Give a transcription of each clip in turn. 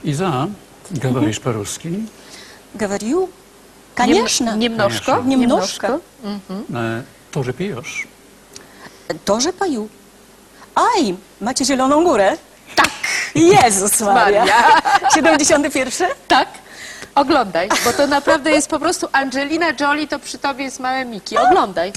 Иза, говоришь по-русски? Говорю, конечно. Немножко. Немножко. Тоже пьешь? Тоже pою. Aj, macie Zieloną Górę? Tak. Jezus Maria. Maria. 71? Tak. Oglądaj, bo to naprawdę jest po prostu Angelina Jolie, to przy tobie jest małe Miki. Oglądaj.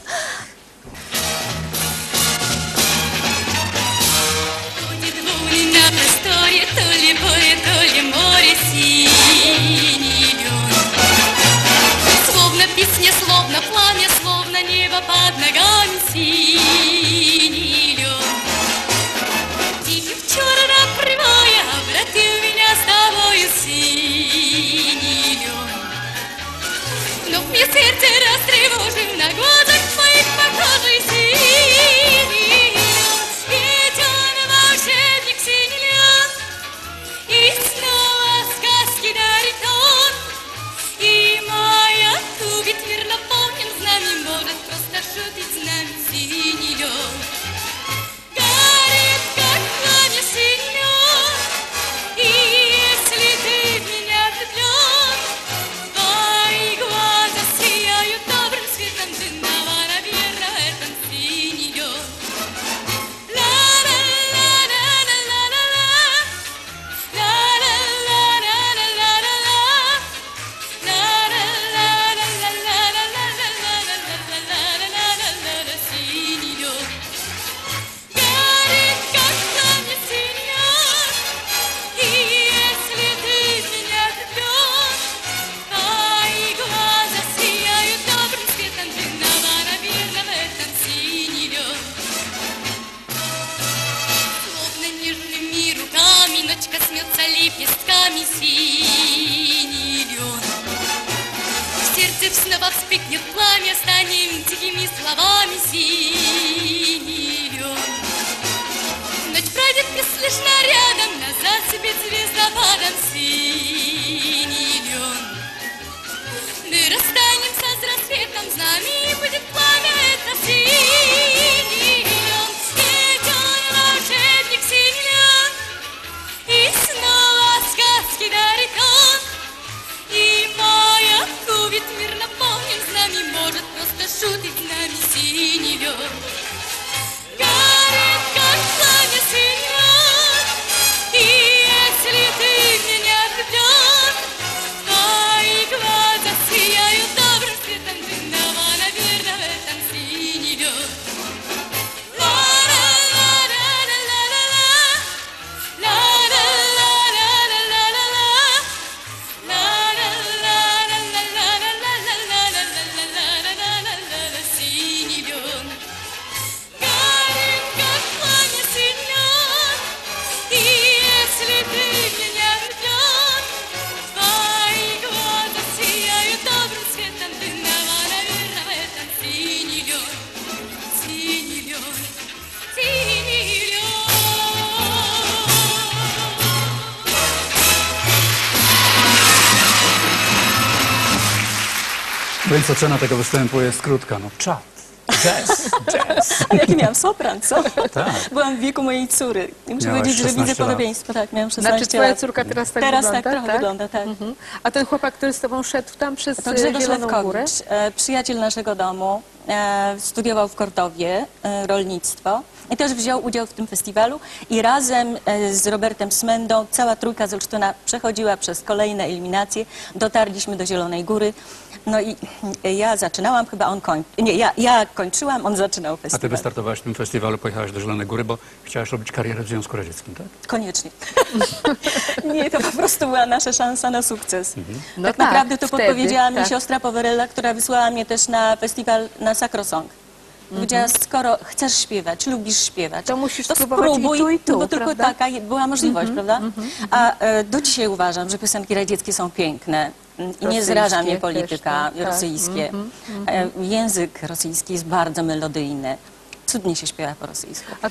На просторе то ли море, то ли море синий лед. Словно песня, словно пламя, словно небо под ногами синий лед. Тихий вчера прямая обратил меня с тобою синий лед. Но мне сердце растревожил на глазах твоих похожий синий лед. Ведь он волшебник синий лед. И снова сказки дарит он. И моя любит мир наполнен знами, может просто шутить с нами синий лед. Горит, как пламя синий лед. И если ты в меня влюблен, твои глаза сияют добрым светом, ты наверно, этом синий лед. Синий лед. Горит, как пламя синий лед. И если ты в меня влюблен, твои глаза сияют добрым светом, ты наверно, в этом синий лед. Словно нежными руками ночь коснется лепестками синий лед. В сердце снова вспыхнет пламя, станем тихими словами синий лед. Ночь пройдет неслышно рядом, нас засыпет звездопадом синий лед. Мы расстанемся с рассветом, с нами будет пламя, это синий лед. Ведь он волшебник синий лед. И снова сказки дарит он. И моя любит мир наполнен знами, может просто шутить с нами синий лед. Горит, как пламя синий лед. И если ты в меня влюблен, твои глаза сияют добрым светом, ты наверно, в этом синий лед. Синий лед. Горит, как пламя синий лед. И если ты в меня влюблен, твои глаза сияют добрым светом, ты наверно, в этом синий лед. Синий лед. Синий лед. Więc ocena tego występu jest krótka. No czad, jazz, jazz. Ale jaki miałam sopran, co? Tak. Byłam w wieku mojej córy. I muszę Miałaś powiedzieć, że 16 widzę lat. podobieństwo. Tak, miałam 16 Znaczy twoja lat. córka teraz tak Teraz wygląda, tak trochę wygląda, tak. Mhm. A ten chłopak, który z tobą szedł tam przez To Grzegorz Zieloną Górę? Lewkowicz, przyjaciel naszego domu, studiował w Kordowie rolnictwo i też wziął udział w tym festiwalu i razem z Robertem Smendą cała trójka z Olsztyna przechodziła przez kolejne eliminacje, dotarliśmy do Zielonej Góry, no i ja zaczynałam chyba, on kończył, nie, ja kończyłam, on zaczynał A ty festiwal. wystartowałaś w tym festiwalu, pojechałaś do Zielonej Góry, bo chciałaś robić karierę w Związku Radzieckim, tak? Koniecznie. Nie, to po prostu była nasza szansa na sukces. No tak tak, naprawdę to wtedy, podpowiedziała mi tak. siostra Powerella, która wysłała mnie też na festiwal na Sakrosong. Powiedziała, skoro chcesz śpiewać, lubisz śpiewać, To musisz to spróbować spróbuj, i tu, bo tylko prawda? taka była możliwość, prawda? A do dzisiaj uważam, że piosenki radzieckie są piękne. I nie zraża mnie Rosyjskie polityka też, tak. rosyjskie. Język rosyjski jest bardzo melodyjny. Cudnie się śpiewa po rosyjsku.